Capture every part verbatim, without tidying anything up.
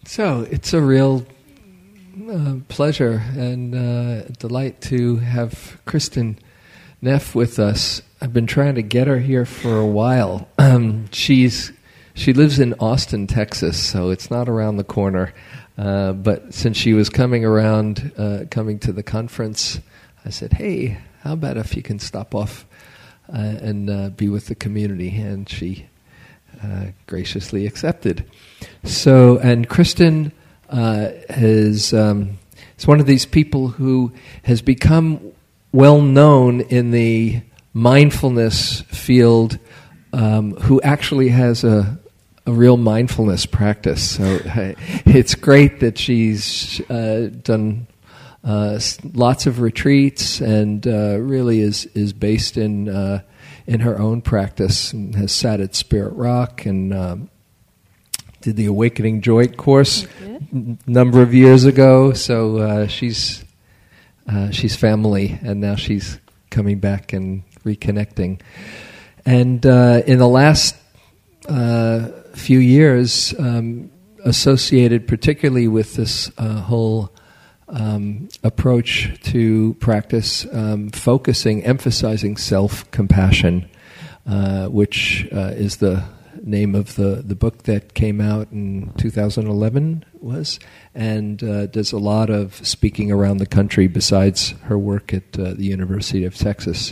So it's a real uh, pleasure and uh, delight to have Kristin Neff with us. I've been trying to get her here for a while. Um, she's she lives in Austin, Texas, so it's not around the corner. Uh, but since she was coming around, uh, coming to the conference, I said, "Hey, how about if you can stop off uh, and uh, be with the community?" And she uh, graciously accepted. So, and Kristin uh, is um, is one of these people who has become well known in the mindfulness field, um, who actually has a a real mindfulness practice. So uh, it's great that she's uh, done uh, lots of retreats and uh, really is is based in uh, in her own practice and has sat at Spirit Rock and um, did the Awakening Joy course a number of years ago. So uh, she's uh, she's family, and now she's coming back and reconnecting. And uh, in the last uh, few years, um, associated particularly with this uh, whole um, approach to practice, um, focusing, emphasizing self-compassion, uh, which uh, is the name of the, the book that came out in two thousand eleven was, and uh, does a lot of speaking around the country besides her work at uh, the University of Texas.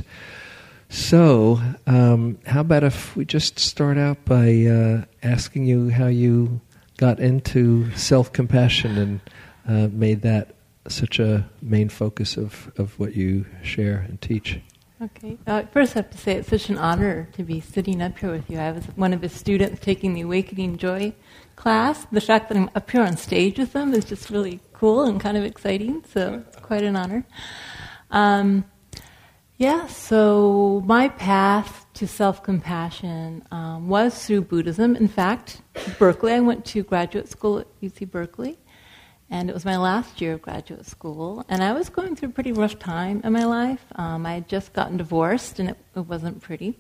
So, um, how about if we just start out by uh, asking you how you got into self-compassion and uh, made that such a main focus of, of what you share and teach. Okay. Uh, first I have to say it's such an honor to be sitting up here with you. I was one of his students taking the Awakening Joy class. The fact that I'm up here on stage with them is just really cool and kind of exciting, so it's quite an honor. Um, yeah, so my path to self-compassion um, was through Buddhism. In fact, Berkeley, I went to graduate school at U C Berkeley, and it was my last year of graduate school, and I was going through a pretty rough time in my life. Um, I had just gotten divorced, and it, it wasn't pretty.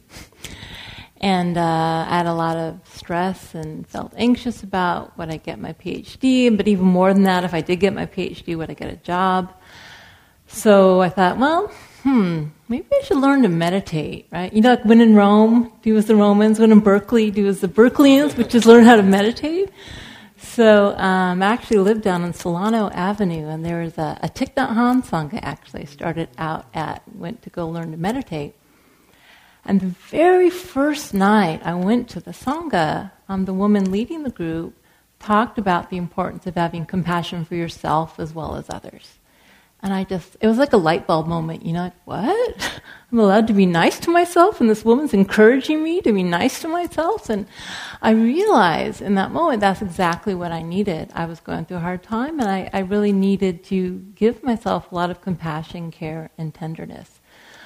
And uh, I had a lot of stress and felt anxious about would I get my PhD, but even more than that, if I did get my PhD, would I get a job? So I thought, well, hmm, maybe I should learn to meditate, right? You know, like when in Rome, do as the Romans, when in Berkeley, do as the Berkeleyans, which is learn how to meditate. So um, I actually lived down on Solano Avenue, and there was a, a Thich Nhat Hanh Sangha actually started out at, went to go learn to meditate. And the very first night I went to the Sangha, um, the woman leading the group talked about the importance of having compassion for yourself as well as others. And I just, it was like a light bulb moment, you know, like, what? I'm allowed to be nice to myself, and this woman's encouraging me to be nice to myself? And I realized in that moment that's exactly what I needed. I was going through a hard time, and I, I really needed to give myself a lot of compassion, care, and tenderness.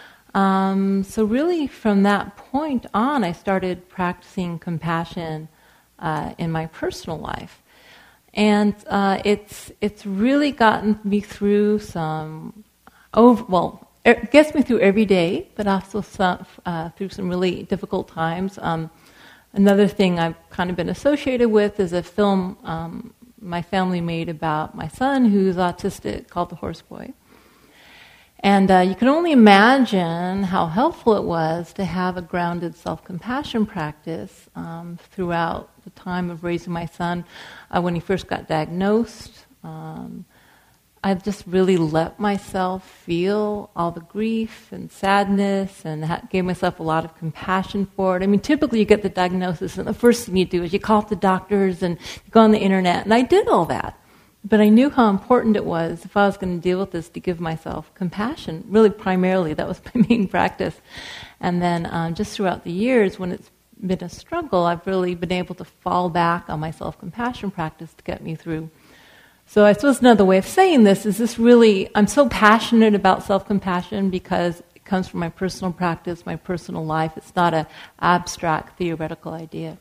Um, so really from that point on, I started practicing compassion uh, in my personal life. And uh, it's it's really gotten me through some, over, well, it gets me through every day, but also some, uh, through some really difficult times. Um, another thing I've kind of been associated with is a film um, my family made about my son who's autistic called The Horse Boy. And uh, you can only imagine how helpful it was to have a grounded self-compassion practice um, throughout the time of raising my son. Uh, when he first got diagnosed, um, I just really let myself feel all the grief and sadness and ha- gave myself a lot of compassion for it. I mean, typically you get the diagnosis, and the first thing you do is you call up the doctors and you go on the internet, and I did all that. But I knew how important it was, if I was going to deal with this, to give myself compassion. Really, primarily, that was my main practice. And then um, just throughout the years, when it's been a struggle, I've really been able to fall back on my self-compassion practice to get me through. So I suppose another way of saying this is this really, I'm so passionate about self-compassion because it comes from my personal practice, my personal life. It's not an abstract, theoretical idea.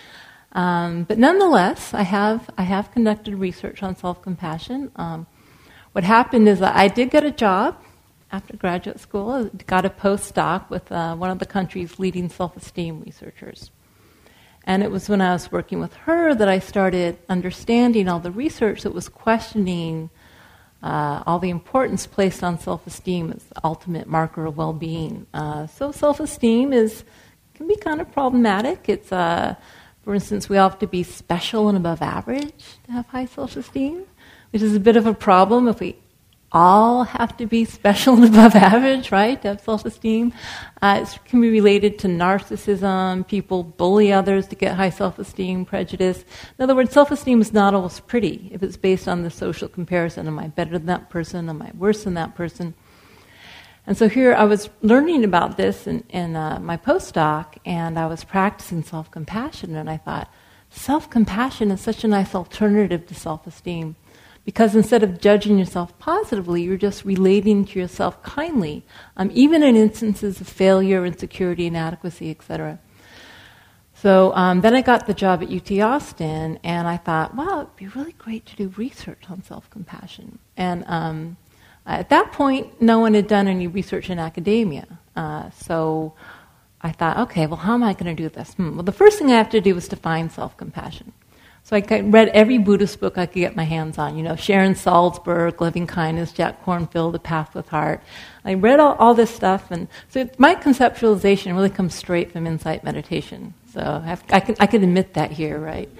Um, but nonetheless, I have I have conducted research on self-compassion. Um, what happened is that I did get a job after graduate school. I got a postdoc with uh, one of the country's leading self-esteem researchers. And it was when I was working with her that I started understanding all the research that was questioning uh, all the importance placed on self-esteem as the ultimate marker of well-being. Uh, so self-esteem is can be kind of problematic. It's, uh, for instance, we all have to be special and above average to have high self-esteem, which is a bit of a problem if we all have to be special and above average, right, to have self-esteem. Uh, it can be related to narcissism. People bully others to get high self-esteem, prejudice. In other words, self-esteem is not always pretty if it's based on the social comparison. Am I better than that person? Am I worse than that person? And so here I was learning about this in, in uh, my postdoc, and I was practicing self-compassion, and I thought, self-compassion is such a nice alternative to self-esteem. Because instead of judging yourself positively, you're just relating to yourself kindly, um, even in instances of failure, insecurity, inadequacy, et cetera. So um, then I got the job at U T Austin, and I thought, wow, it'd be really great to do research on self-compassion. And um, at that point, no one had done any research in academia. Uh, so I thought, okay, well, how am I going to do this? Hmm. Well, the first thing I have to do was define self-compassion. So I read every Buddhist book I could get my hands on, you know, Sharon Salzberg, Loving Kindness, Jack Kornfield, The Path with Heart. I read all, all this stuff, and so it, my conceptualization really comes straight from insight meditation. So I, have, I, can, I can admit that here, right?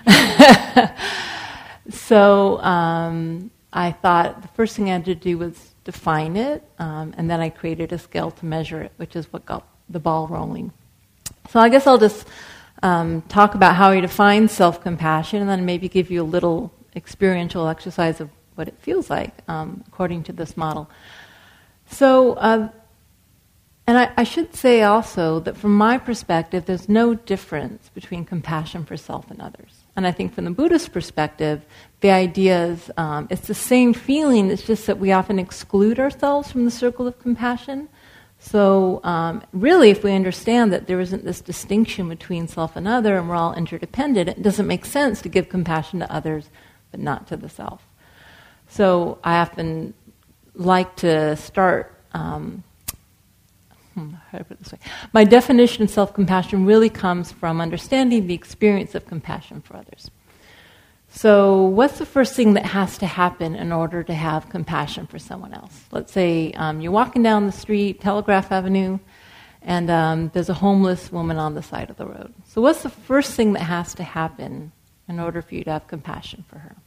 so um, I thought the first thing I had to do was define it, um, and then I created a scale to measure it, which is what got the ball rolling. So I guess I'll just Um, talk about how you define self-compassion, and then maybe give you a little experiential exercise of what it feels like um, according to this model. So, uh, and I, I should say also that from my perspective, there's no difference between compassion for self and others. And I think from the Buddhist perspective, the idea is um, it's the same feeling, it's just that we often exclude ourselves from the circle of compassion. So um, really, if we understand that there isn't this distinction between self and other, and we're all interdependent, it doesn't make sense to give compassion to others, but not to the self. So I often like to start, um, hmm, how do I put it this way? My definition of self-compassion really comes from understanding the experience of compassion for others. So what's the first thing that has to happen in order to have compassion for someone else? Let's say um, you're walking down the street, Telegraph Avenue, and um, there's a homeless woman on the side of the road. So what's the first thing that has to happen in order for you to have compassion for her?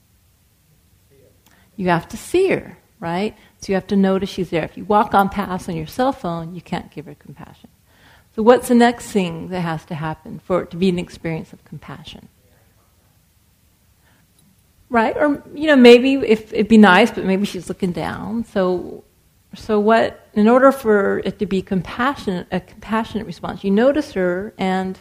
You have to see her, right? So you have to notice she's there. If you walk on past on your cell phone, you can't give her compassion. So what's the next thing that has to happen for it to be an experience of compassion? Right? Or, you know, maybe if it'd be nice, but maybe she's looking down. So so what, in order for it to be compassionate, a compassionate response, you notice her and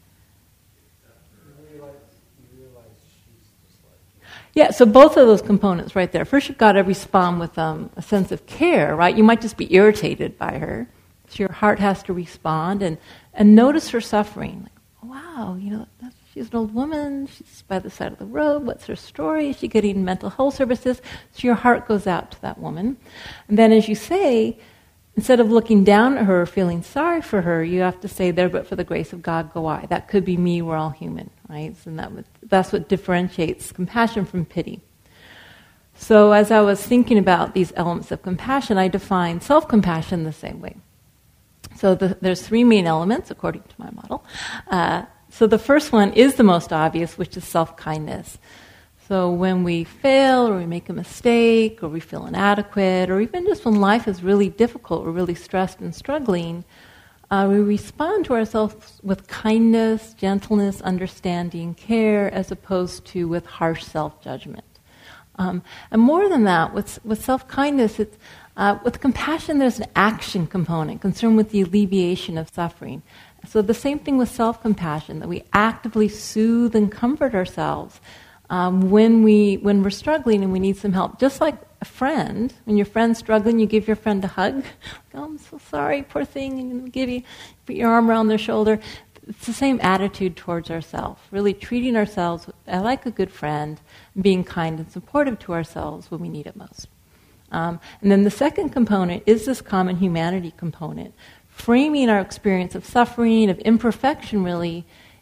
you realize, you realize she's just like you. Yeah, so both of those components right there. First you've got to respond with um, a sense of care, right? You might just be irritated by her. So your heart has to respond and, and notice her suffering. Like, wow, you know, that's she's an old woman, she's by the side of the road, what's her story? Is she getting mental health services? So your heart goes out to that woman. And then as you say, instead of looking down at her or feeling sorry for her, you have to say, there but for the grace of God go I. That could be me, we're all human, right? So that would, that's what differentiates compassion from pity. So as I was thinking about these elements of compassion, I defined self-compassion the same way. So the, there's three main elements, according to my model. Uh, So the first one is the most obvious, which is self-kindness. So when we fail, or we make a mistake, or we feel inadequate, or even just when life is really difficult, we're really stressed and struggling, uh, we respond to ourselves with kindness, gentleness, understanding, care, as opposed to with harsh self-judgment. Um, and more than that, with, with self-kindness, it's, uh, with compassion, there's an action component concerned with the alleviation of suffering. So the same thing with self-compassion, that we actively soothe and comfort ourselves um, when, we, when we're struggling and we need some help. Just like a friend, when your friend's struggling, you give your friend a hug. Oh, I'm so sorry, poor thing, and you give you, put your arm around their shoulder. It's the same attitude towards ourselves, really treating ourselves like a good friend, being kind and supportive to ourselves when we need it most. Um, and then the second component is this common humanity component, framing our experience of suffering, of imperfection really,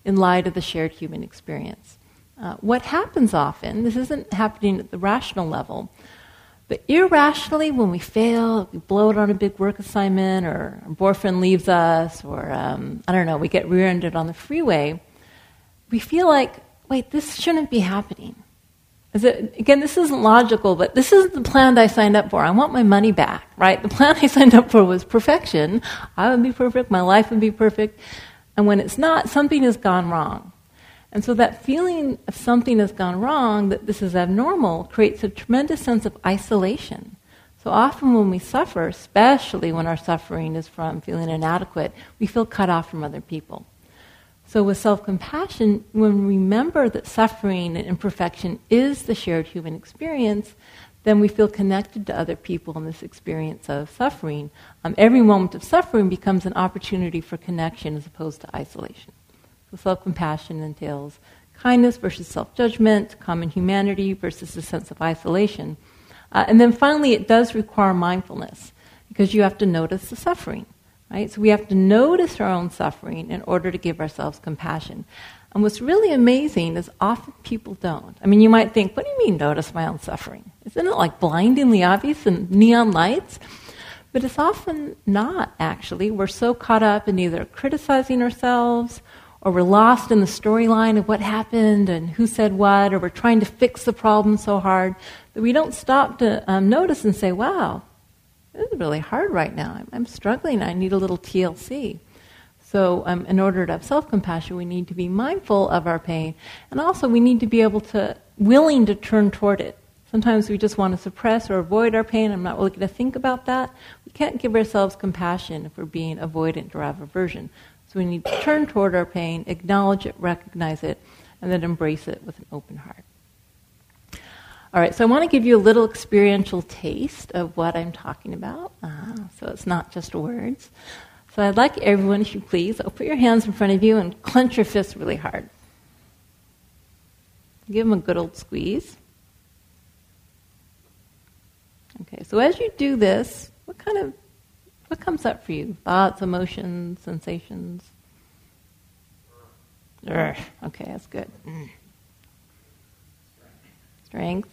in light of the shared human experience. Uh, what happens often, this isn't happening at the rational level, but irrationally when we fail, we blow it on a big work assignment, or our boyfriend leaves us, or um, I don't know, we get rear-ended on the freeway, we feel like, wait, this shouldn't be happening. Is it, again, this isn't logical, but this isn't the plan I signed up for. I want my money back, right? The plan I signed up for was perfection. I would be perfect, my life would be perfect. And when it's not, something has gone wrong. And so that feeling of something has gone wrong, that this is abnormal, creates a tremendous sense of isolation. So often when we suffer, especially when our suffering is from feeling inadequate, we feel cut off from other people. So with self-compassion, when we remember that suffering and imperfection is the shared human experience, then we feel connected to other people in this experience of suffering. Um, every moment of suffering becomes an opportunity for connection as opposed to isolation. So self-compassion entails kindness versus self-judgment, common humanity versus a sense of isolation. Uh, and then finally, it does require mindfulness, because you have to notice the suffering. Right? So we have to notice our own suffering in order to give ourselves compassion. And what's really amazing is often people don't. I mean, you might think, what do you mean notice my own suffering? Isn't it like blindingly obvious in neon lights? But it's often not, actually. We're so caught up in either criticizing ourselves, or we're lost in the storyline of what happened and who said what, or we're trying to fix the problem so hard that we don't stop to um, notice and say, wow, this is really hard right now. I'm, I'm struggling. I need a little T L C. So um, in order to have self-compassion, we need to be mindful of our pain. And also we need to be able to, willing to turn toward it. Sometimes we just want to suppress or avoid our pain. I'm not really going to think about that. We can't give ourselves compassion if we're being avoidant or have aversion. So we need to turn toward our pain, acknowledge it, recognize it, and then embrace it with an open heart. All right, so I want to give you a little experiential taste of what I'm talking about. Uh, so it's not just words. So I'd like everyone, if you please, oh, put your hands in front of you and clench your fists really hard. Give them a good old squeeze. Okay, so as you do this, what kind of, what comes up for you? Thoughts, emotions, sensations? Urgh. Okay, that's good. Mm. Strength.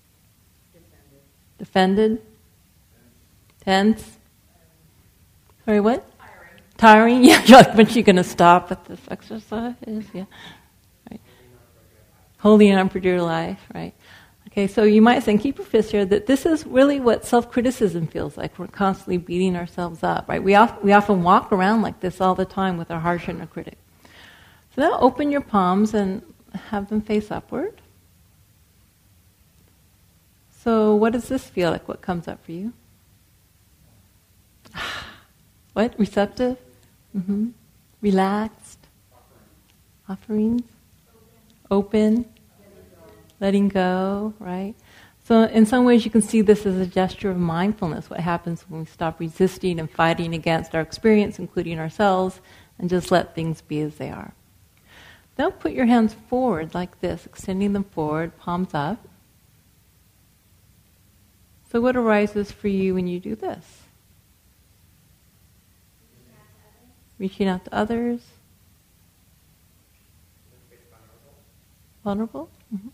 Defended? Tense? Sorry, what? Tiring. Tiring? Yeah, you're like, when's she going to stop at this exercise? Yeah. Right. Holding on for dear life, right? Okay, so you might think, keep your fist here, that this is really what self-criticism feels like. We're constantly beating ourselves up, right? We, of, we often walk around like this all the time with our harsh inner critic. So now open your palms and have them face upward. So what does this feel like? What comes up for you? What? Receptive? Mm-hmm. Relaxed? Offerings? Open? Letting go, right? So in some ways you can see this as a gesture of mindfulness, what happens when we stop resisting and fighting against our experience, including ourselves, and just let things be as they are. Now put your hands forward like this, extending them forward, palms up. So what arises for you when you do this? Reaching out to others? Vulnerable? Mm-hmm.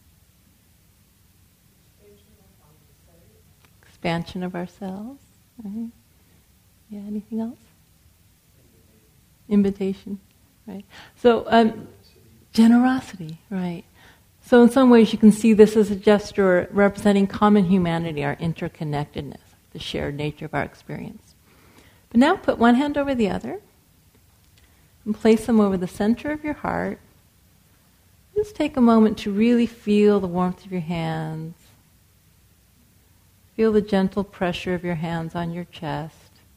Expansion of ourselves. Right. Yeah, anything else? Invitation. Right. So, um, generosity, right. So in some ways you can see this as a gesture representing common humanity, our interconnectedness, the shared nature of our experience. But now put one hand over the other and place them over the center of your heart. Just take a moment to really feel the warmth of your hands. Feel the gentle pressure of your hands on your chest.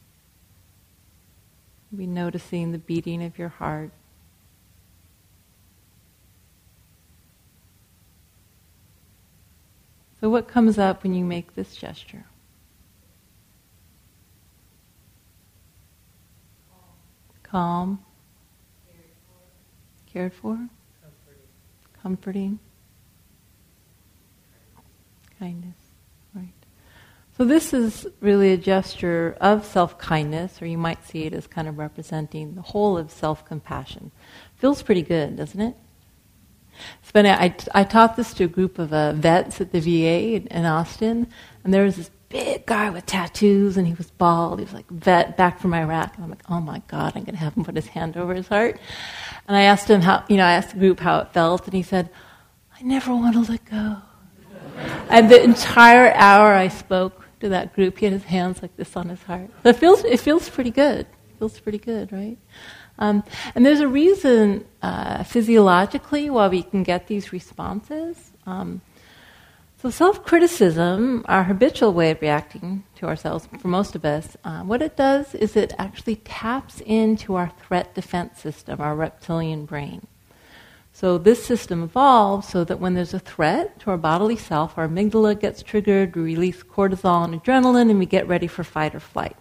Be noticing the beating of your heart. So what comes up when you make this gesture? Calm. Cared for. Comforting. Comforting. Kindness. Right. So this is really a gesture of self-kindness, or you might see it as kind of representing the whole of self-compassion. Feels pretty good, doesn't it? It's funny, I, I taught this to a group of uh, vets at the V A in, in Austin, and there was this big guy with tattoos, and he was bald. He was like vet back from Iraq, and I'm like, oh my God, I'm going to have him put his hand over his heart. And I asked him how, you know, I asked the group how it felt, and he said, I never want to let go. And the entire hour I spoke to that group, he had his hands like this on his heart. So it feels, it feels pretty good. It feels pretty good, right? Um, and there's a reason uh, physiologically why we can get these responses. Um, so self-criticism, our habitual way of reacting to ourselves, for most of us, uh, what it does is it actually taps into our threat defense system, our reptilian brain. So this system evolved so that when there's a threat to our bodily self, our amygdala gets triggered, we release cortisol and adrenaline, and we get ready for fight or flight.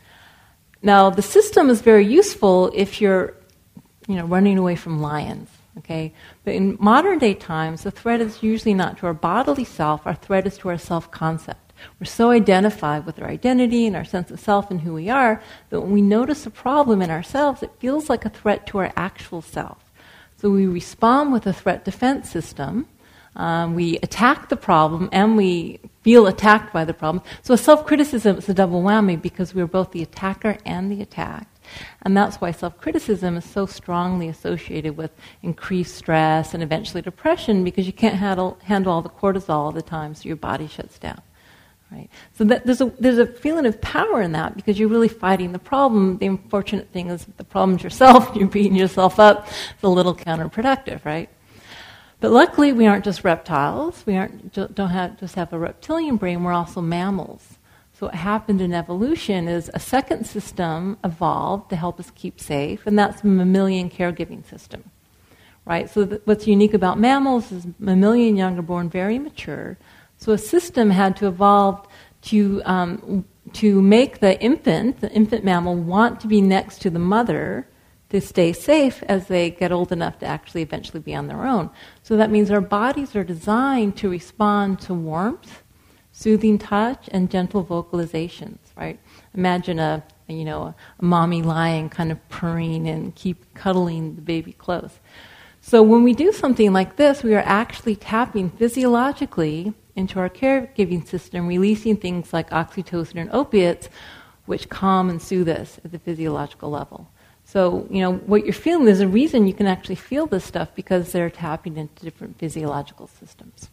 Now, the system is very useful if you're, you know, running away from lions, okay? But in modern day times, the threat is usually not to our bodily self, our threat is to our self-concept. We're so identified with our identity and our sense of self and who we are that when we notice a problem in ourselves, it feels like a threat to our actual self. So we respond with a threat defense system. Um, we attack the problem and we feel attacked by the problem. So self-criticism is a double whammy because we're both the attacker and the attacked. And that's why self-criticism is so strongly associated with increased stress and eventually depression, because you can't handle, handle all the cortisol all the time, so your body shuts down. Right? So that, there's a there's a feeling of power in that because you're really fighting the problem. The unfortunate thing is the problem's yourself. You're beating yourself up. It's a little counterproductive, right? But luckily, we aren't just reptiles. We aren't don't have just have a reptilian brain. We're also mammals. So what happened in evolution is a second system evolved to help us keep safe, and that's the mammalian caregiving system, right? So th- what's unique about mammals is mammalian young are born very mature. So a system had to evolve to um, to make the infant, the infant mammal, want to be next to the mother to stay safe as they get old enough to actually eventually be on their own. So that means our bodies are designed to respond to warmth, soothing touch, and gentle vocalizations, right? Imagine a, a you know a, a mommy lion kind of purring and keep cuddling the baby close. So when we do something like this, we are actually tapping physiologically into our caregiving system, releasing things like oxytocin and opiates, which calm and soothe us at the physiological level. So, you know, what you're feeling, there's a reason you can actually feel this stuff because they're tapping into different physiological systems.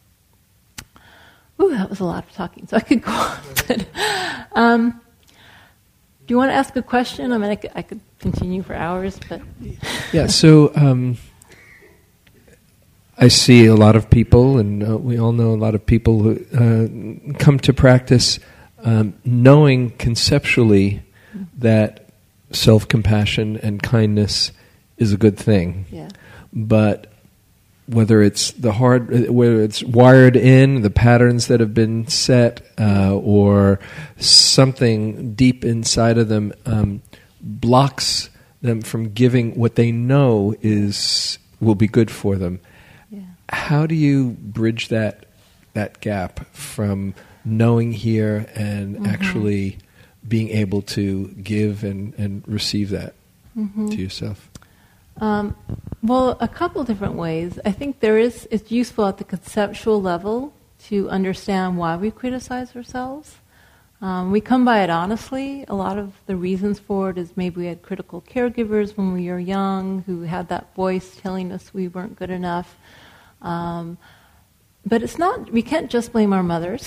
Ooh, that was a lot of talking, so I could go on. But, um, do you want to ask a question? I mean, I could, I could continue for hours, but... Yeah, so... Um I see a lot of people, and uh, we all know a lot of people who uh, come to practice um, knowing conceptually that self-compassion and kindness is a good thing. Yeah. But whether it's the hard, whether it's wired in, the patterns that have been set, uh, or something deep inside of them um, blocks them from giving what they know is will be good for them. How do you bridge that that gap from knowing here and mm-hmm. actually being able to give and, and receive that mm-hmm. to yourself? Um, well, a couple different ways. I think there is it's useful at the conceptual level to understand why we criticize ourselves. Um, we come by it honestly. A lot of the reasons for it is maybe we had critical caregivers when we were young who had that voice telling us we weren't good enough. Um, but it's not, we can't just blame our mothers.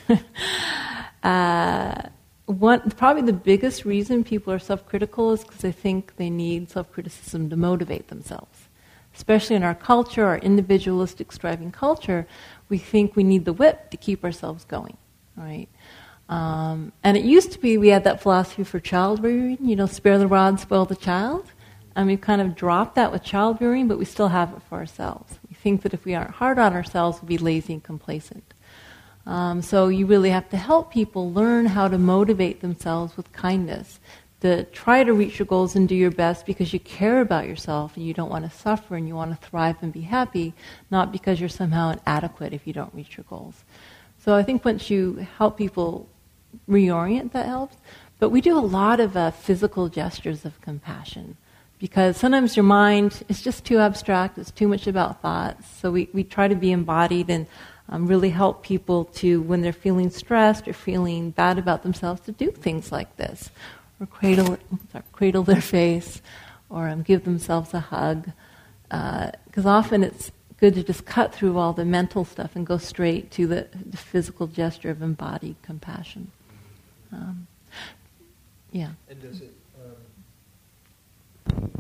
uh, one, probably the biggest reason people are self-critical is because they think they need self-criticism to motivate themselves. Especially in our culture, our individualistic striving culture, we think we need the whip to keep ourselves going, right? Um, and it used to be we had that philosophy for child rearing, you know, spare the rod, spoil the child. And we've kind of dropped that with child rearing, but we still have it for ourselves. We think that if we aren't hard on ourselves, we'll be lazy and complacent. Um, so you really have to help people learn how to motivate themselves with kindness, to try to reach your goals and do your best because you care about yourself and you don't want to suffer and you want to thrive and be happy, not because you're somehow inadequate if you don't reach your goals. So I think once you help people reorient, that helps. But we do a lot of uh, physical gestures of compassion, because sometimes your mind is just too abstract, it's too much about thoughts. So we, we try to be embodied and um, really help people to, when they're feeling stressed or feeling bad about themselves, to do things like this. Or cradle, sorry, cradle their face, or um, give themselves a hug. Because uh, often it's good to just cut through all the mental stuff and go straight to the, the physical gesture of embodied compassion. Um, yeah. And does it, um,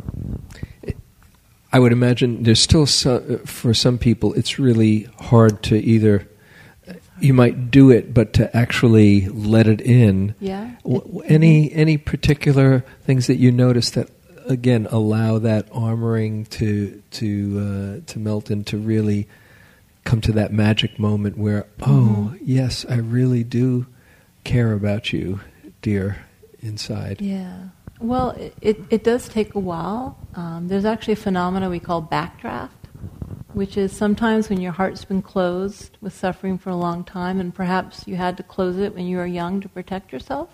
I would imagine there's still some, for some people it's really hard to either, you might do it, but to actually let it in. Yeah. W- any any particular things that you notice that, again, allow that armoring to to uh, to melt and to really come to that magic moment where, oh, mm-hmm. yes, I really do care about you, dear, inside. Yeah. Well, it, it, it does take a while. Um, there's actually a phenomena we call backdraft, which is sometimes when your heart's been closed with suffering for a long time, and perhaps you had to close it when you were young to protect yourself,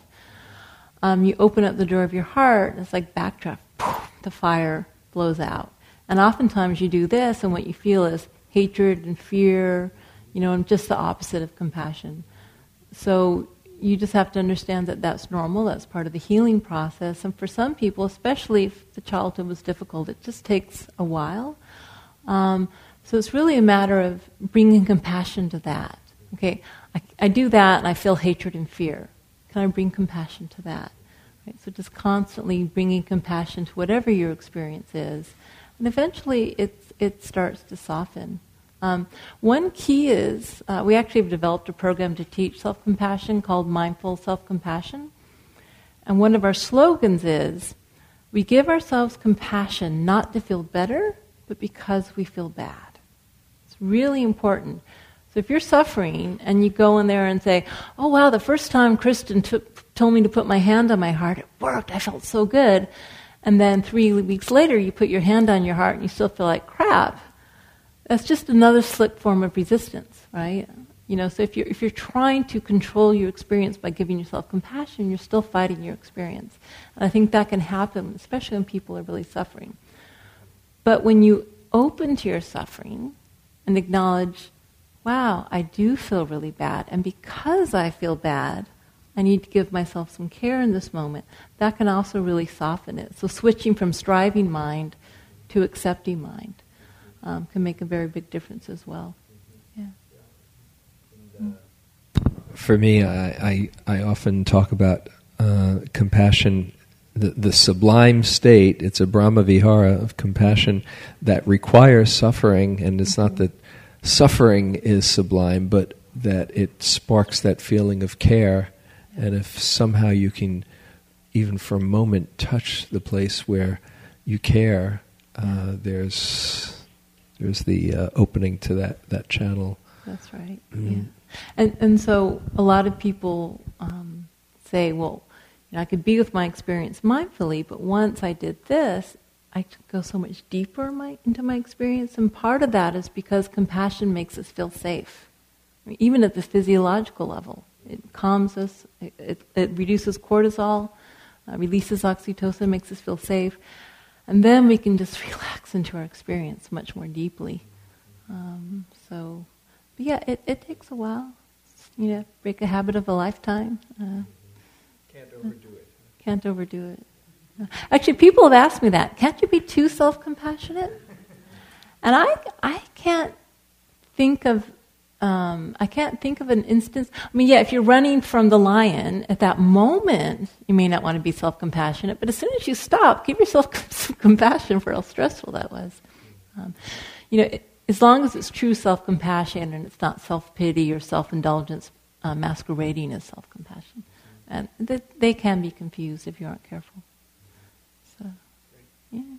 um, you open up the door of your heart, and it's like backdraft. Poof, the fire blows out. And oftentimes you do this, and what you feel is hatred and fear, you know, and just the opposite of compassion. So you just have to understand that that's normal, that's part of the healing process. And for some people, especially if the childhood was difficult, it just takes a while. Um, so it's really a matter of bringing compassion to that. Okay, I, I do that and I feel hatred and fear. Can I bring compassion to that? Right? So just constantly bringing compassion to whatever your experience is. And eventually it, it starts to soften. Um, one key is, uh, we actually have developed a program to teach self-compassion called Mindful Self-Compassion. And one of our slogans is, we give ourselves compassion not to feel better, but because we feel bad. It's really important. So if you're suffering and you go in there and say, oh wow, the first time Kristen took, told me to put my hand on my heart, it worked, I felt so good. And then three weeks later you put your hand on your heart and you still feel like crap. That's just another slick form of resistance, right? You know, so if you're, if you're trying to control your experience by giving yourself compassion, you're still fighting your experience. And I think that can happen, especially when people are really suffering. But when you open to your suffering and acknowledge, wow, I do feel really bad, and because I feel bad, I need to give myself some care in this moment, that can also really soften it. So switching from striving mind to accepting mind um, can make a very big difference as well. Yeah. Mm. For me, I, I, I often talk about uh, compassion, the, the sublime state. It's a Brahma Vihara of compassion that requires suffering, and it's not that suffering is sublime, but that it sparks that feeling of care. And if somehow you can, even for a moment, touch the place where you care, uh, there's there's the uh, opening to that, that channel. That's right. Mm. Yeah. And and so a lot of people um, say, well, you know, I could be with my experience mindfully, but once I did this, I could go so much deeper in my, into my experience. And part of that is because compassion makes us feel safe, I mean, even at the physiological level. It calms us, it, it, it reduces cortisol, uh, releases oxytocin, makes us feel safe. And then we can just relax into our experience much more deeply. Um, so, but yeah, it, it takes a while. You know, break a habit of a lifetime. Uh, can't overdo it. Can't overdo it. Uh, actually, people have asked me that. Can't you be too self-compassionate? And I, I can't think of Um, I can't think of an instance. I mean, yeah, if you're running from the lion, at that moment, you may not want to be self-compassionate, but as soon as you stop, give yourself some compassion for how stressful that was. Um, you know, it, as long as it's true self-compassion and it's not self-pity or self-indulgence uh, masquerading as self-compassion. And th- they can be confused if you aren't careful. So, yeah.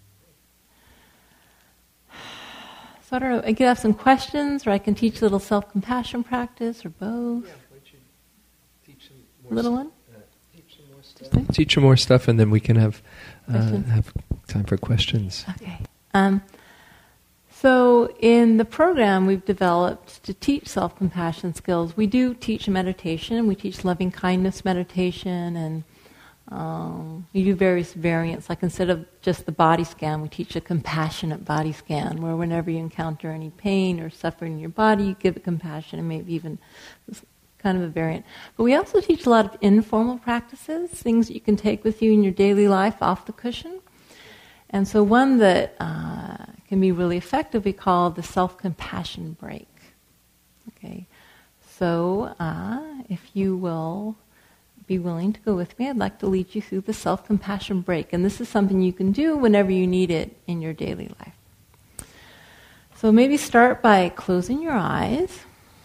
So I don't know, I could have some questions, or I can teach a little self-compassion practice, or both. Yeah, why don't you teach some more little stuff? one? Uh, teach some more stuff. Teach some more stuff, and then we can have uh, have time for questions. Okay. Um, So in the program we've developed to teach self-compassion skills, we do teach meditation. We teach loving-kindness meditation, and um, we do various variants. Like instead of just the body scan, we teach a compassionate body scan, where whenever you encounter any pain or suffering in your body, you give it compassion, and maybe even kind of a variant. But we also teach a lot of informal practices, things that you can take with you in your daily life off the cushion. And so one that uh, can be really effective we call the self-compassion break. Okay, so uh, if you will be willing to go with me, I'd like to lead you through the self-compassion break. And this is something you can do whenever you need it in your daily life. So maybe start by closing your eyes.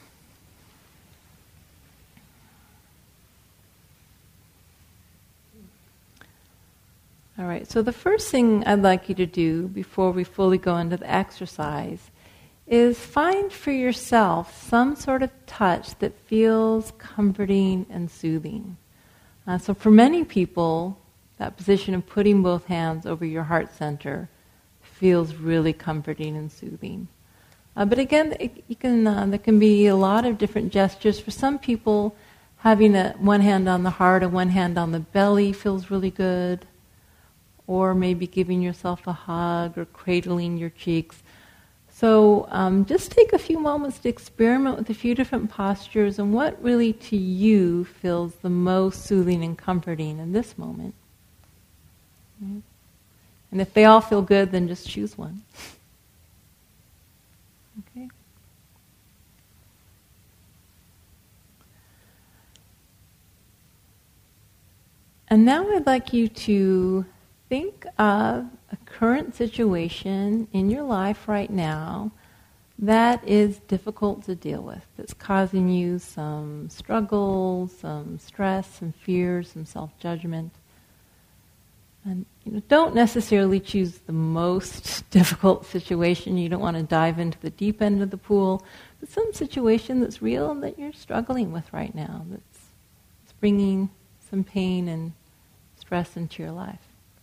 All right, so the first thing I'd like you to do before we fully go into the exercise is find for yourself some sort of touch that feels comforting and soothing. Uh, so for many people, that position of putting both hands over your heart center feels really comforting and soothing. Uh, but again, it, you can, uh, there can be a lot of different gestures. For some people, having a, one hand on the heart and one hand on the belly feels really good. Or maybe giving yourself a hug or cradling your cheeks. So um, just take a few moments to experiment with a few different postures and what really to you feels the most soothing and comforting in this moment. Right? And if they all feel good, then just choose one. Okay. And now I'd like you to think of a current situation in your life right now that is difficult to deal with, that's causing you some struggle, some stress, some fear, some self-judgment. And you know, don't necessarily choose the most difficult situation. You don't want to dive into the deep end of the pool, but some situation that's real and that you're struggling with right now, that's, that's bringing some pain and stress into your life.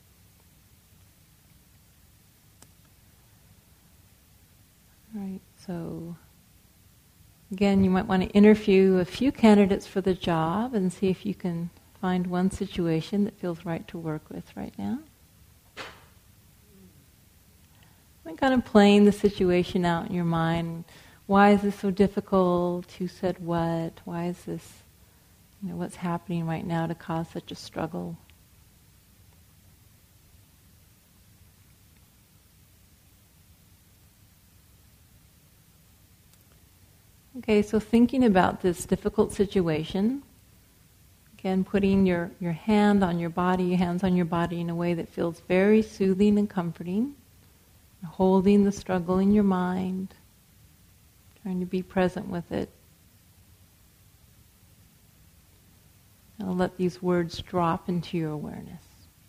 Right, so again, you might want to interview a few candidates for the job and see if you can find one situation that feels right to work with right now. And kind of playing the situation out in your mind. Why is this so difficult? Who said what? Why is this, you know, what's happening right now to cause such a struggle? Okay, so thinking about this difficult situation, again, putting your, your hand on your body, your hands on your body in a way that feels very soothing and comforting, holding the struggle in your mind, trying to be present with it. I'll let these words drop into your awareness.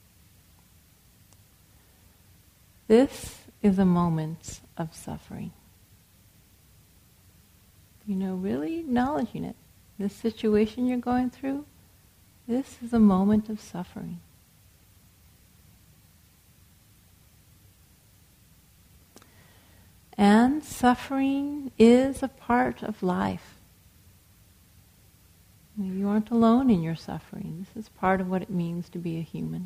This is a moment of suffering. You know, really acknowledging it. This situation you're going through, this is a moment of suffering. And suffering is a part of life. You aren't alone in your suffering. This is part of what it means to be a human.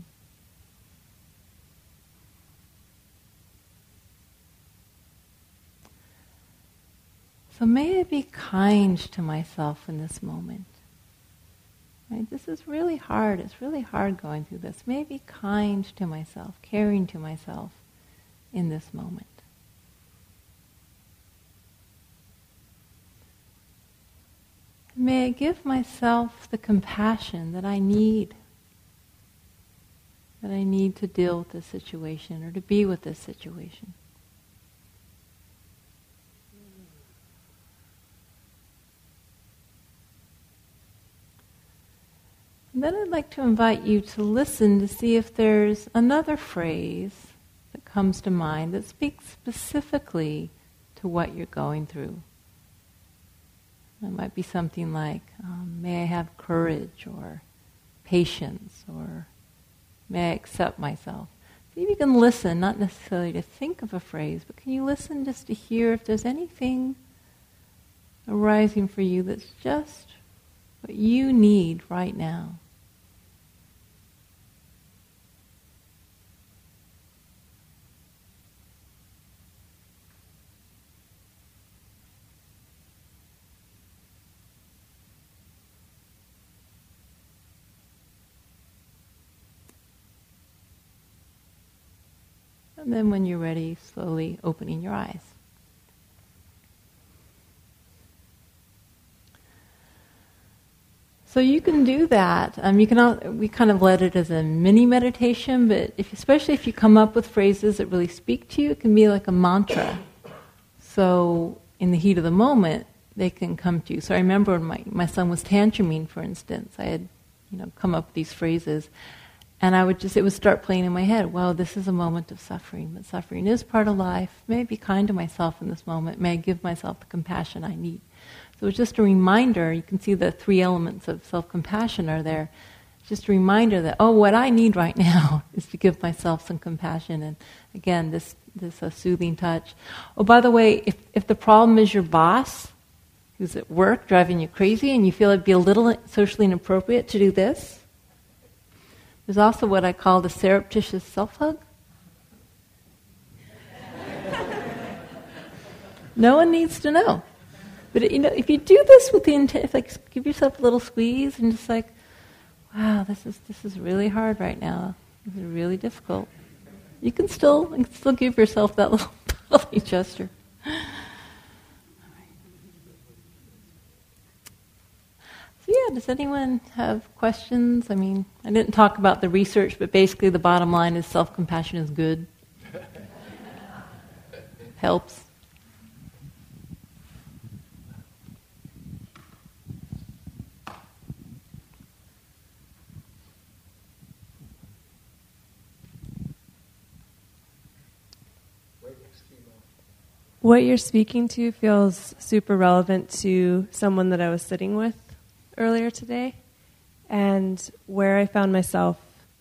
So may I be kind to myself in this moment. Right? This is really hard. It's really hard going through this. May I be kind to myself, caring to myself in this moment. May I give myself the compassion that I need, that I need to deal with this situation or to be with this situation. And then I'd like to invite you to listen to see if there's another phrase that comes to mind that speaks specifically to what you're going through. It might be something like, um, may I have courage, or patience, or may I accept myself. maybe you can listen, not necessarily to think of a phrase, but can you listen just to hear if there's anything arising for you that's just what you need right now. And then when you're ready, slowly opening your eyes. So you can do that. Um, you can. All, we kind of let it as a mini meditation, but if, especially if you come up with phrases that really speak to you, it can be like a mantra. So in the heat of the moment, they can come to you. So I remember when my, my son was tantruming, for instance, I had, you know, come up with these phrases. And I would just, it would start playing in my head, well, this is a moment of suffering, but suffering is part of life. May I be kind to myself in this moment? May I give myself the compassion I need? So it's just a reminder, you can see the three elements of self-compassion are there. It's just a reminder that, oh, what I need right now is to give myself some compassion. And again, this, this uh, soothing touch. Oh, by the way, if, if the problem is your boss, who's at work driving you crazy, and you feel it'd be a little socially inappropriate to do this, there's also what I call the surreptitious self-hug. No one needs to know. But you know, if you do this with the intent, like give yourself a little squeeze and just like, wow, this is this is really hard right now. This is really difficult. You can still you can still give yourself that little belly gesture. So yeah, does anyone have questions? I mean, I didn't talk about the research, but basically the bottom line is self-compassion is good. Helps. What you're speaking to feels super relevant to someone that I was sitting with earlier today, and where I found myself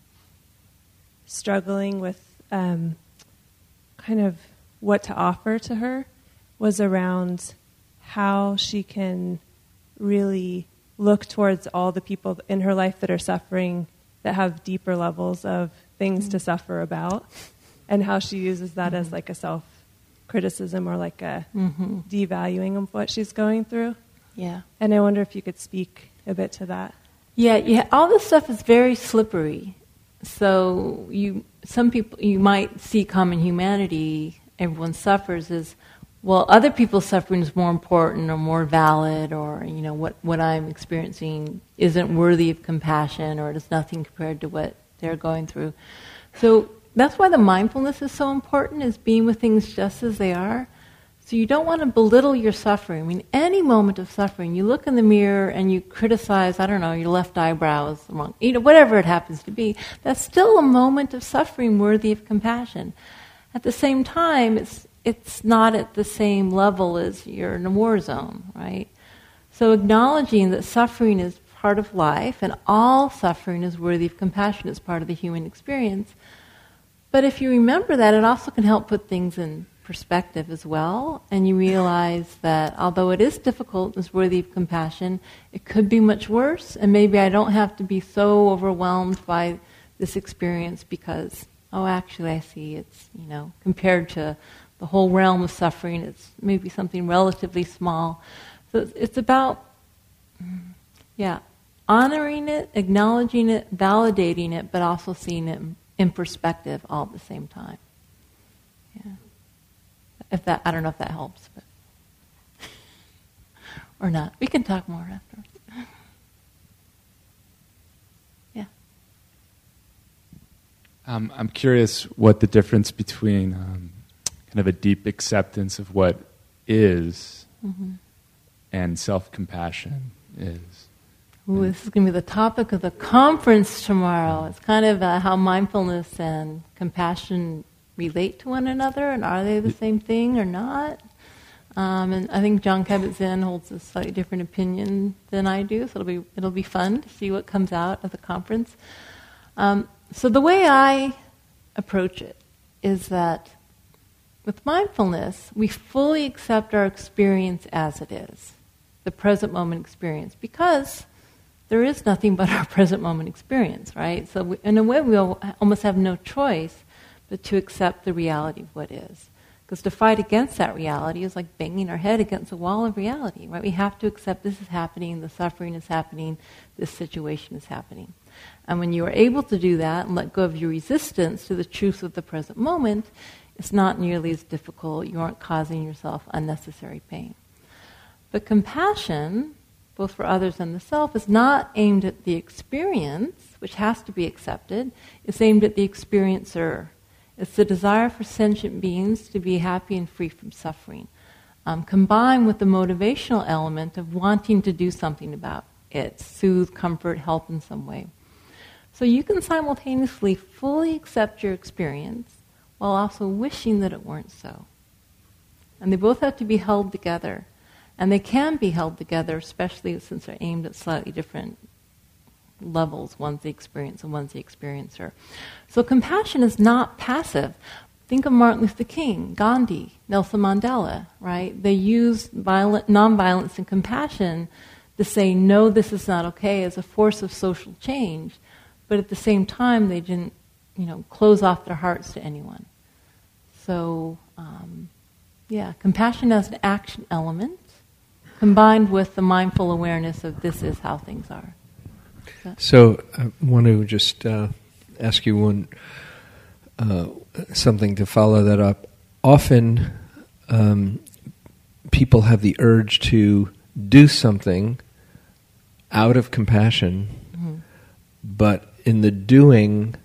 struggling with um, kind of what to offer to her was around how she can really look towards all the people in her life that are suffering, that have deeper levels of things mm-hmm. to suffer about, and how she uses that mm-hmm. as like a self-criticism or like a mm-hmm. devaluing of what she's going through. Yeah. And I wonder if you could speak a bit to that. Yeah, yeah. All this stuff is very slippery. So you, some people, you might see common humanity, everyone suffers, as, well, other people's suffering is more important or more valid, or, you know, what, what I'm experiencing isn't worthy of compassion, or it is nothing compared to what they're going through. So that's why the mindfulness is so important, is being with things just as they are. So you don't want to belittle your suffering. I mean, any moment of suffering, you look in the mirror and you criticize, I don't know, your left eyebrow is wrong, you know, whatever it happens to be, that's still a moment of suffering worthy of compassion. At the same time, it's it's not at the same level as you're in a war zone, right? So acknowledging that suffering is part of life and all suffering is worthy of compassion as part of the human experience. But if you remember that, it also can help put things in perspective as well, and you realize that although it is difficult and is worthy of compassion, it could be much worse, and maybe I don't have to be so overwhelmed by this experience because, oh, actually I see it's, you know, compared to the whole realm of suffering, it's maybe something relatively small. So it's, it's about, yeah, honoring it, acknowledging it, validating it, but also seeing it in perspective all at the same time. Yeah. If that, I don't know if that helps, but or not. We can talk more afterwards. Yeah. Um, I'm curious what the difference between um, kind of a deep acceptance of what is mm-hmm. and self-compassion is. Ooh, this is going to be the topic of the conference tomorrow. It's kind of uh, how mindfulness and compassion relate to one another, and are they the same thing or not? Um, and I think Jon Kabat-Zinn holds a slightly different opinion than I do, so it'll be it'll be fun to see what comes out of the conference. Um, so the way I approach it is that with mindfulness, we fully accept our experience as it is, the present moment experience, because there is nothing but our present moment experience, right? So we, in a way, we almost have no choice but to accept the reality of what is. Because to fight against that reality is like banging our head against a wall of reality, right? We have to accept this is happening, the suffering is happening, this situation is happening. And when you are able to do that and let go of your resistance to the truth of the present moment, it's not nearly as difficult. You aren't causing yourself unnecessary pain. But compassion, both for others and the self, is not aimed at the experience, which has to be accepted. It's aimed at the experiencer. It's the desire for sentient beings to be happy and free from suffering, um, combined with the motivational element of wanting to do something about it, soothe, comfort, help in some way. So you can simultaneously fully accept your experience while also wishing that it weren't so. And they both have to be held together. And they can be held together, especially since they're aimed at slightly different levels. One's the experience and one's the experiencer. So compassion is not passive. Think of Martin Luther King, Gandhi, Nelson Mandela, right? They used violent, nonviolence and compassion to say, no, this is not okay, as a force of social change. But at the same time, they didn't, you know, close off their hearts to anyone. So, um, yeah, compassion as an action element, combined with the mindful awareness of this is how things are. So I want to just uh, ask you one uh, something to follow that up. Often um, people have the urge to do something out of compassion, mm-hmm. but in the doing,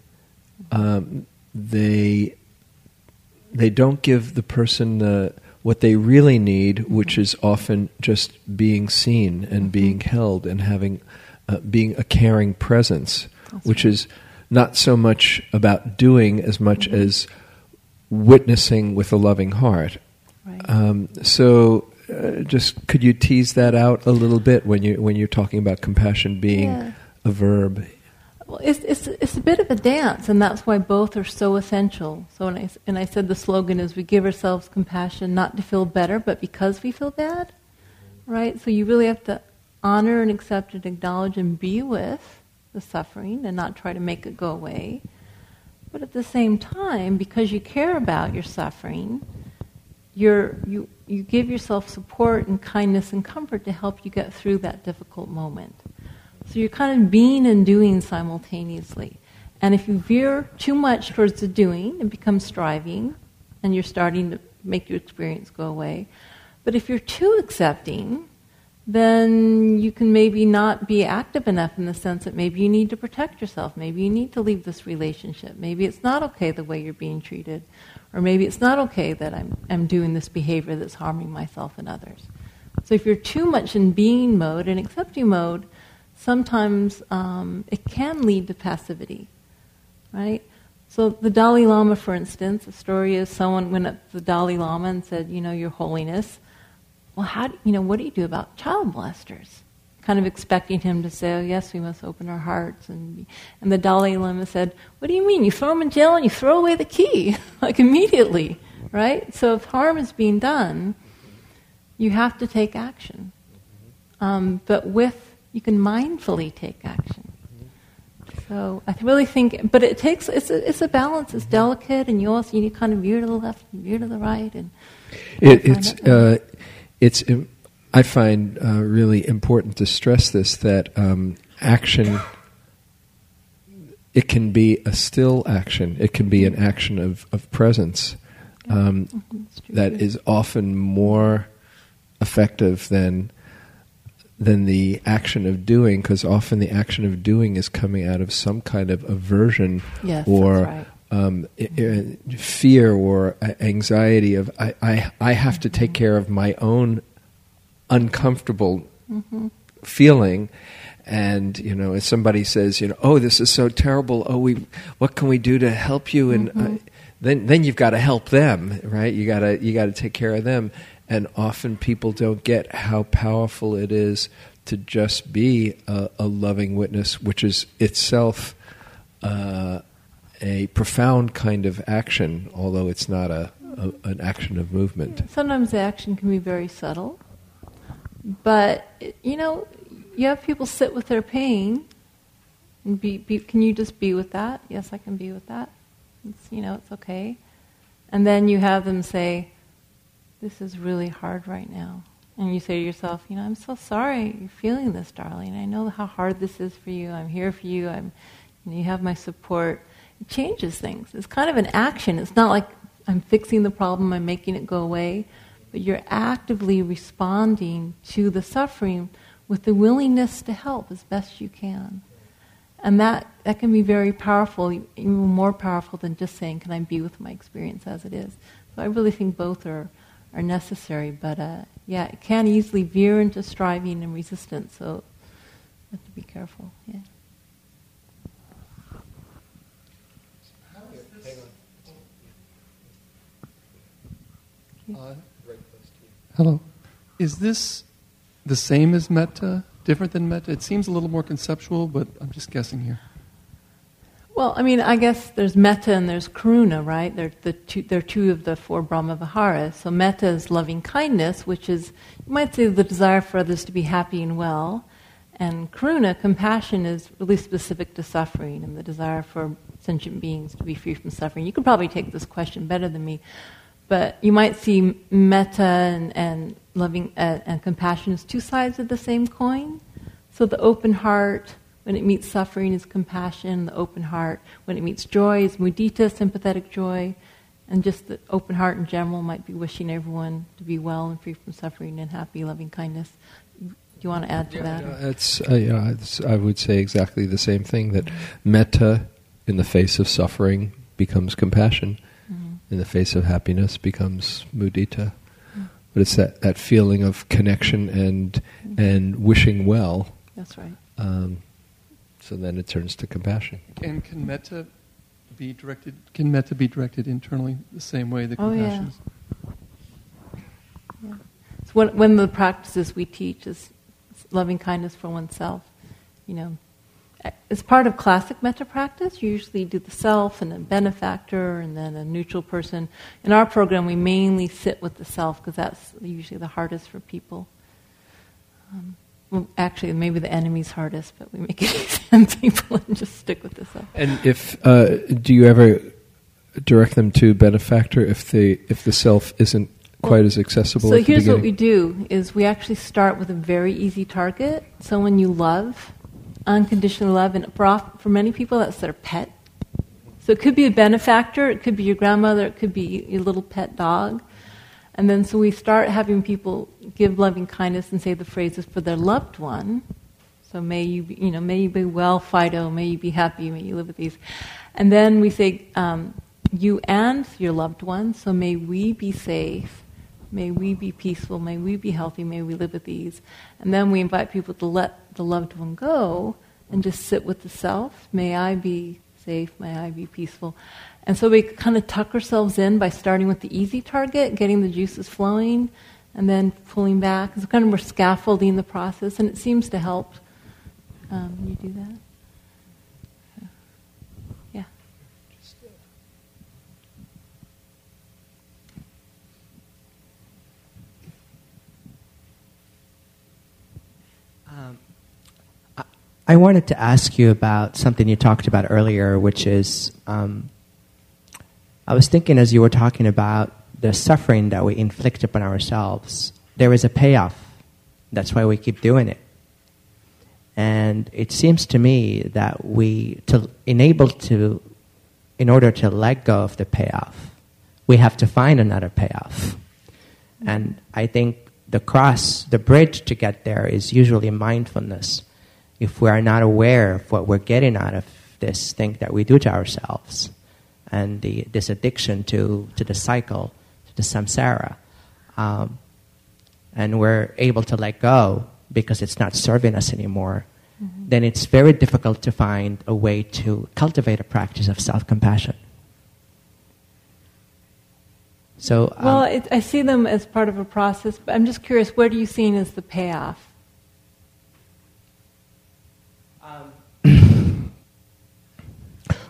um, they they don't give the person the what they really need, which is often just being seen and mm-hmm. being held and having uh, being a caring presence, That's which right. is not so much about doing as much mm-hmm. as witnessing with a loving heart. Right. Um, so, uh, just could you tease that out a little bit when you when you're talking about compassion being yeah. a verb? Well, it's, it's it's a bit of a dance, and that's why both are so essential. So, when I, and I said the slogan is, we give ourselves compassion not to feel better, but because we feel bad, right? So you really have to honor and accept and acknowledge and be with the suffering and not try to make it go away. But at the same time, because you care about your suffering, you're, you you give yourself support and kindness and comfort to help you get through that difficult moment. So you're kind of being and doing simultaneously. And if you veer too much towards the doing, it becomes striving, and you're starting to make your experience go away. But if you're too accepting, then you can maybe not be active enough in the sense that maybe you need to protect yourself. Maybe you need to leave this relationship. Maybe it's not okay the way you're being treated. Or maybe it's not okay that I'm, I'm doing this behavior that's harming myself and others. So if you're too much in being mode and accepting mode, sometimes um, it can lead to passivity, right? So the Dalai Lama, for instance, the story is someone went up to the Dalai Lama and said, you know, Your Holiness, well, how do, you know, what do you do about child molesters? Kind of expecting him to say, oh, yes, we must open our hearts. And, be, and the Dalai Lama said, what do you mean? You throw them in jail and you throw away the key, like immediately, right? So if harm is being done, you have to take action. Um, but with, you can mindfully take action. So I really think, but it takes, it's a, it's a balance, it's delicate, and you also, you need to kind of veer to the left and veer to the right. And it, it's, uh, it's, I find uh, really important to stress this, that um, action, it can be a still action. It can be an action of, of presence um, mm-hmm. that is often more effective than than the action of doing, because often the action of doing is coming out of some kind of aversion yes, or right. um, I- I- fear or anxiety of I, I, I have mm-hmm. to take care of my own uncomfortable mm-hmm. feeling. And, you know, if somebody says, you know, oh, this is so terrible, oh, we, what can we do to help you? And mm-hmm. uh, then then you've got to help them, right? You got to you got to take care of them. And often people don't get how powerful it is to just be a, a loving witness, which is itself uh, a profound kind of action, although it's not a, a an action of movement. Sometimes the action can be very subtle, but you know, you have people sit with their pain. And be, be, can you just be with that? Yes, I can be with that. It's, you know, it's okay. And then you have them say, "This is really hard right now." And you say to yourself, "You know, I'm so sorry you're feeling this, darling. I know how hard this is for you. I'm here for you. I'm, you know, you have my support." It changes things. It's kind of an action. It's not like I'm fixing the problem, I'm making it go away, but you're actively responding to the suffering with the willingness to help as best you can. And that, that can be very powerful, even more powerful than just saying, "Can I be with my experience as it is?" So I really think both are, are necessary, but uh, yeah, it can easily veer into striving and resistance, so you have to be careful, yeah. Uh, hello. Is this the same as metta, different than metta? It seems a little more conceptual, but I'm just guessing here. Well, I mean, I guess there's metta and there's karuna, right? They're the two. They're two of the four Brahma Viharas. So metta is loving kindness, which is, you might say, the desire for others to be happy and well. And karuna, compassion, is really specific to suffering and the desire for sentient beings to be free from suffering. You could probably take this question better than me. But you might see metta and, and loving uh, and compassion as two sides of the same coin. So the open heart, when it meets suffering, is compassion. The open heart, when it meets joy, is mudita, sympathetic joy. And just the open heart in general might be wishing everyone to be well and free from suffering and happy, loving kindness. Do you want to add to yeah, that? No, it's, uh, yeah, it's, I would say exactly the same thing, that metta in the face of suffering becomes compassion. In the face of happiness becomes mudita. Mm. But it's that, that feeling of connection and mm. and wishing well. That's right. Um, so then it turns to compassion. And can metta be directed, can metta be directed internally the same way that oh, compassion is? Yeah. yeah. So one, one of the practices we teach is loving kindness for oneself. You know, as part of classic metta practice, you usually do the self and a benefactor and then a neutral person. In our program, we mainly sit with the self because that's usually the hardest for people. Um, well, actually, maybe the enemy's hardest, but we make it easy on people and just stick with the self. And if uh, do you ever direct them to benefactor if the if the self isn't quite well, as accessible? So at the here's beginning? what we do: is we actually start with a very easy target. Someone you love. Unconditional love, and for, off, for many people that's their pet. So it could be a benefactor, it could be your grandmother, it could be your little pet dog. And then so we start having people give loving kindness and say the phrases for their loved one. So may you be, you know, may you be well, Fido, may you be happy, may you live with these. And then we say um, you and your loved one, so may we be safe, may we be peaceful, may we be healthy, may we live with ease. And then we invite people to let the loved one go and just sit with the self. May I be safe, may I be peaceful. And so we kind of tuck ourselves in by starting with the easy target, getting the juices flowing, and then pulling back. It's kind of we're scaffolding the process, and it seems to help um, when you do that. So, yeah. Um, I, I wanted to ask you about something you talked about earlier, which is, um, I was thinking as you were talking about the suffering that we inflict upon ourselves, there is a payoff. That's why we keep doing it. And it seems to me that we, to enable to, in order to let go of the payoff, we have to find another payoff. And I think the cross, the bridge to get there is usually mindfulness. If we are not aware of what we're getting out of this thing that we do to ourselves and the, this addiction to, to the cycle, to the samsara, um, and we're able to let go because it's not serving us anymore, mm-hmm. then it's very difficult to find a way to cultivate a practice of self-compassion. So, um, well, it, I see them as part of a process, but I'm just curious, what are you seeing as the payoff? Um,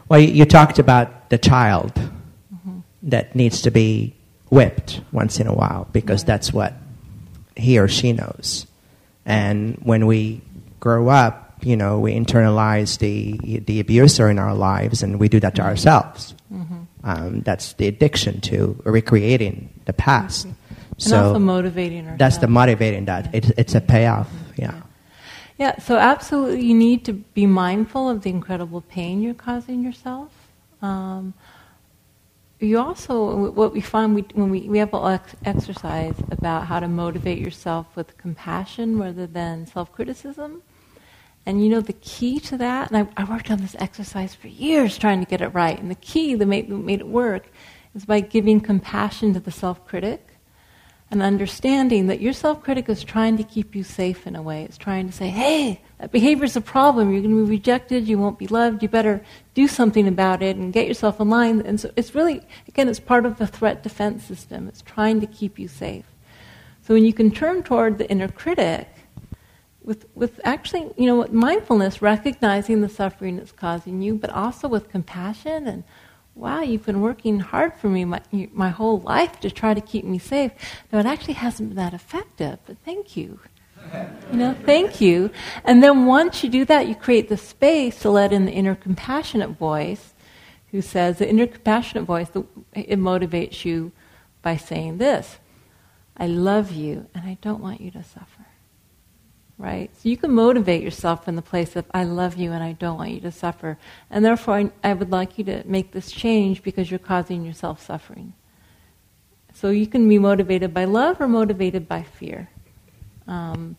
Well, you, you talked about the child mm-hmm. that needs to be whipped once in a while because right. that's what he or she knows. And when we grow up, you know, we internalize the the abuser in our lives, and we do that to mm-hmm. ourselves. Mm-hmm. Um, that's the addiction to recreating the past. Mm-hmm. And so also motivating ourselves. That's the motivating that. It, it's a payoff, mm-hmm. yeah. Yeah, so absolutely you need to be mindful of the incredible pain you're causing yourself. Um, you also, what we find we, when we, we have an ex- exercise about how to motivate yourself with compassion rather than self-criticism. And you know, the key to that, and I, I worked on this exercise for years trying to get it right, and the key that made, that made it work is by giving compassion to the self-critic and understanding that your self-critic is trying to keep you safe in a way. It's trying to say, hey, that behavior's a problem. You're going to be rejected. You won't be loved. You better do something about it and get yourself in line. And so it's really, again, it's part of the threat defense system. It's trying to keep you safe. So when you can turn toward the inner critic, with with actually, you know, with mindfulness, recognizing the suffering that's causing you, but also with compassion and, wow, you've been working hard for me my, my whole life to try to keep me safe. Now, it actually hasn't been that effective, but thank you. You know, thank you. And then once you do that, you create the space to let in the inner compassionate voice who says, the inner compassionate voice, the, it motivates you by saying this, I love you and I don't want you to suffer. Right? So you can motivate yourself in the place of, I love you and I don't want you to suffer. And therefore, I, I would like you to make this change because you're causing yourself suffering. So you can be motivated by love or motivated by fear. Um,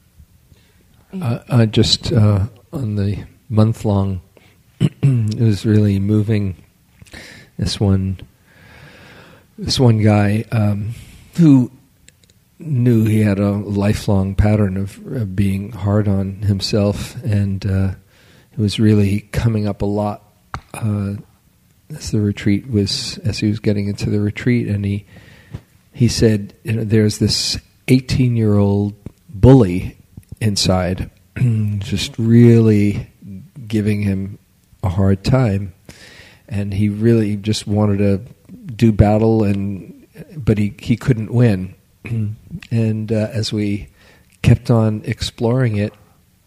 uh, uh, just uh, on the month-long, it was really moving. This one, this one guy um, who knew he had a lifelong pattern of, of being hard on himself, and uh, it was really coming up a lot uh, as the retreat was, as he was getting into the retreat, and he he said, you know, there's this eighteen-year-old bully inside, just really giving him a hard time, and he really just wanted to do battle, and but he, he couldn't win. And uh, as we kept on exploring it,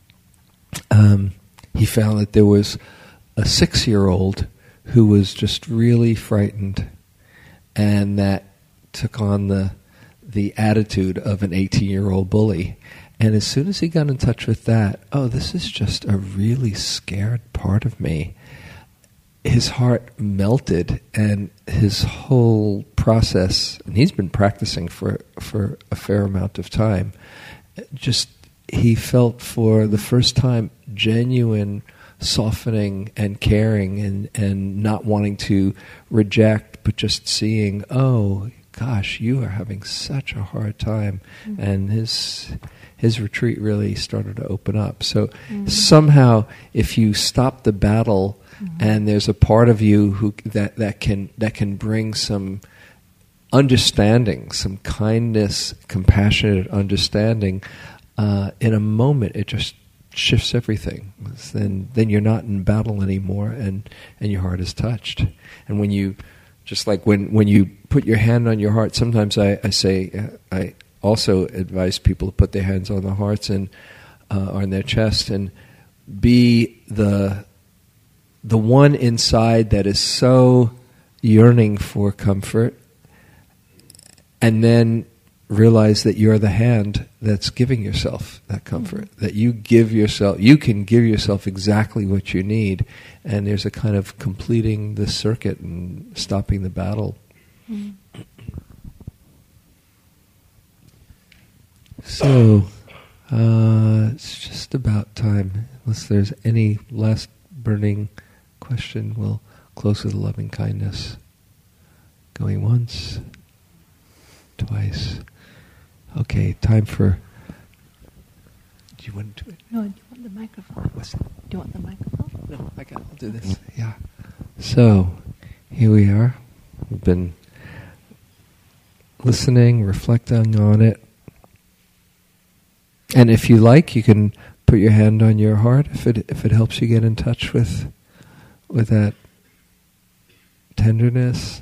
um, he found that there was a six-year-old who was just really frightened, and that took on the the attitude of an eighteen-year-old bully. And as soon as he got in touch with that, oh, this is just a really scared part of me. His heart melted, and his whole process, and he's been practicing for for a fair amount of time, just he felt for the first time genuine softening and caring and, and not wanting to reject, but just seeing, oh, gosh, you are having such a hard time. Mm-hmm. And his his retreat really started to open up. So mm-hmm. somehow, if you stop the battle, mm-hmm. and there's a part of you who that, that can that can bring some understanding, some kindness, compassionate understanding, uh, in a moment it just shifts everything. Then then you're not in battle anymore, and, and your heart is touched. And when you, just like when, when you put your hand on your heart, sometimes I, I say, uh, I also advise people to put their hands on their hearts and uh, on their chest and be the the one inside that is so yearning for comfort, and then realize that you're the hand that's giving yourself that comfort, mm-hmm. that you give yourself, you can give yourself exactly what you need, and there's a kind of completing the circuit and stopping the battle. Mm-hmm. So, uh, it's just about time. Unless there's any last burning question, we'll close with a loving kindness. Going once, twice. Okay, time for... Do you want to do it? No, do you want the microphone? What's that? Do you want the microphone? No, I got it. I'll do this. Yeah. So, here we are. We've been listening, reflecting on it. And if you like, you can put your hand on your heart if it if it helps you get in touch with with that tenderness,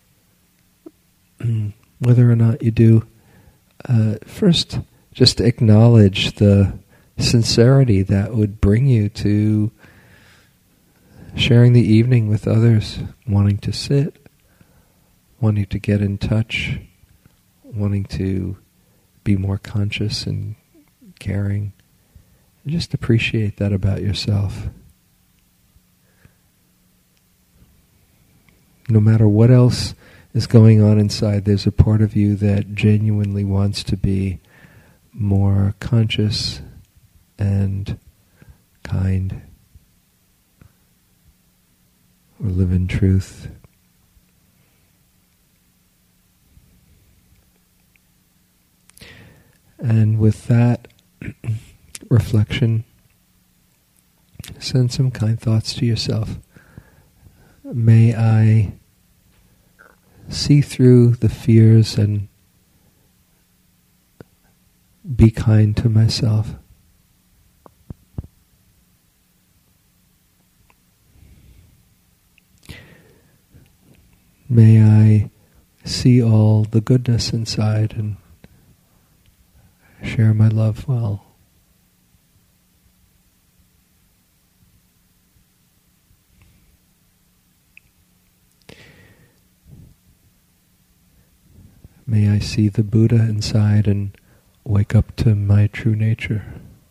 whether or not you do, uh, first just acknowledge the sincerity that would bring you to sharing the evening with others, wanting to sit, wanting to get in touch, wanting to be more conscious and caring. And just appreciate that about yourself. No matter what else is going on inside, there's a part of you that genuinely wants to be more conscious and kind, or live in truth. And with that reflection, send some kind thoughts to yourself. May I see through the fears and be kind to myself. May I see all the goodness inside and share my love well. May I see the Buddha inside and wake up to my true nature.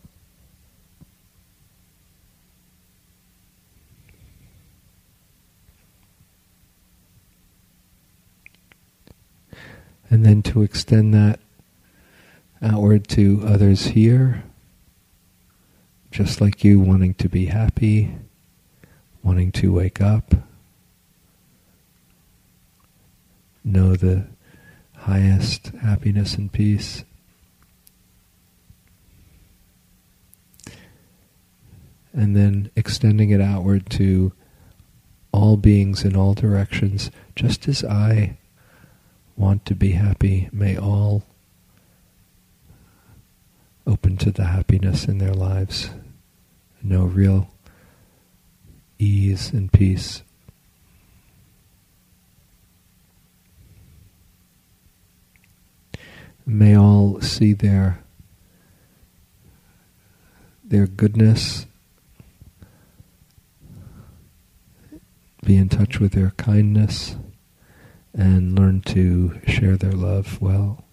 And then to extend that outward to others here, just like you, wanting to be happy, wanting to wake up, know the highest happiness and peace. And then extending it outward to all beings in all directions, just as I want to be happy, may all open to the happiness in their lives, know real ease and peace. May all see their their goodness, be in touch with their kindness, and learn to share their love well.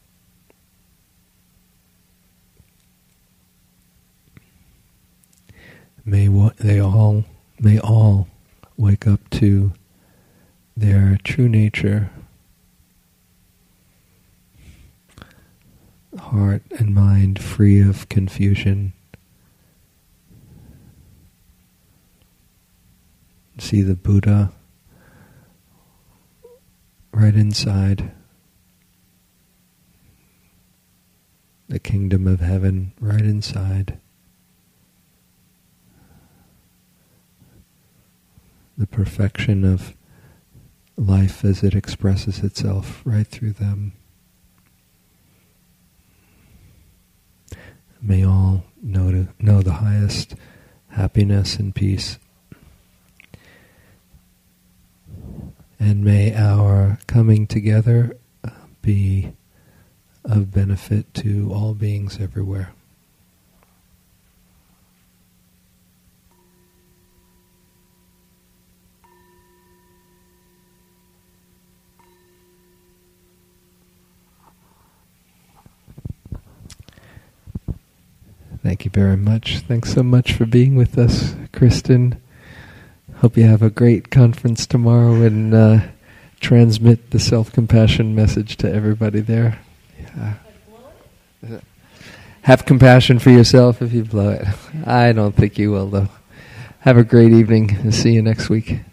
May wa- they all may all wake up to their true nature, heart and mind free of confusion. See the Buddha right inside, the kingdom of heaven right inside, the perfection of life as it expresses itself right through them. May all know to know the highest happiness and peace. And may our coming together be of benefit to all beings everywhere. Thank you very much. Thanks so much for being with us, Kristen. Hope you have a great conference tomorrow and uh, transmit the self-compassion message to everybody there. Yeah. Have compassion for yourself if you blow it. I don't think you will, though. Have a great evening and see you next week.